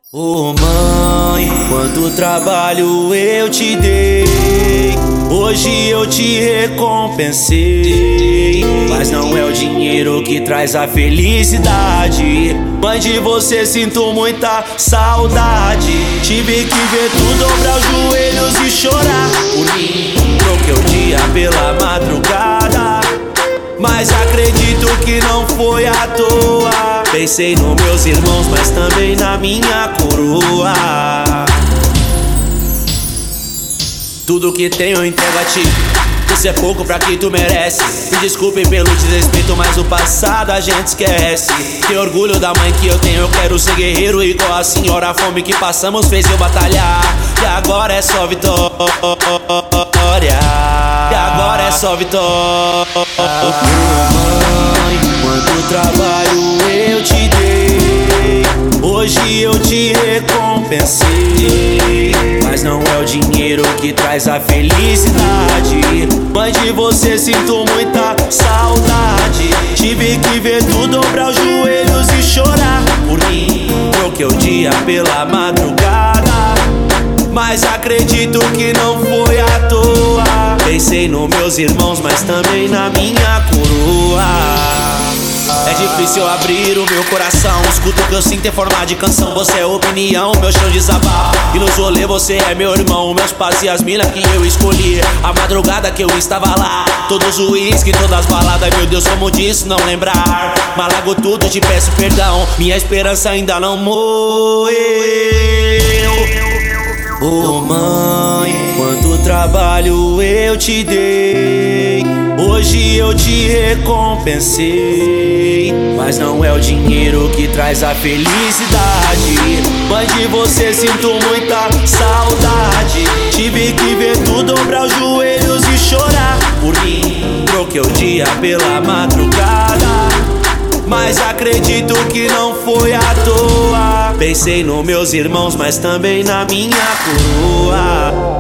Ô mãe, quanto trabalho eu te dei, hoje eu te recompensei. Mas não é o dinheiro que traz a felicidade. Mãe, de você sinto muita saudade. Tive que ver tu dobrar os joelhos e chorar por mim. Troquei o dia pela madrugada, mas acredito que não foi à toa. Pensei nos meus irmãos, mas também na minha coroa. Tudo que tenho eu entrego a ti. Isso é pouco pra que tu merece. Me desculpe pelo desrespeito, mas o passado a gente esquece. Tenho orgulho da mãe que eu tenho, eu quero ser guerreiro igual a senhora. A fome que passamos fez eu batalhar, e agora é só vitória. E agora é só vitória. Mãe, quanto trabalho eu te dei, hoje eu te recompensei. Mas não é o dinheiro que traz a felicidade. Mãe, de você sinto muita saudade. Tive que ver tu dobrar os joelhos e chorar por mim. Troquei o dia pela madrugada, mas acredito que não foi à toa. Pensei nos meus irmãos, mas também na minha coroa. É difícil abrir o meu coração, escuta o que eu sinto em forma de canção. Você é opinião, meu chão de desabafo. E nos rolê você é meu irmão, meus pais e as minas que eu escolhi. A madrugada que eu estava lá, todos os uísque, todas as baladas. Meu Deus, como disso não lembrar. Malago tudo, te peço perdão, minha esperança ainda não morreu. Ô mãe, quanto trabalho eu te dei, hoje eu te recompensei. Mas não é o dinheiro que traz a felicidade. Mãe, de você sinto muita saudade. Tive que ver tu dobrar os joelhos e chorar por mim. Troquei o dia pela madrugada, mas acredito que não foi à toa. Pensei nos meus irmãos, mas também na minha coroa.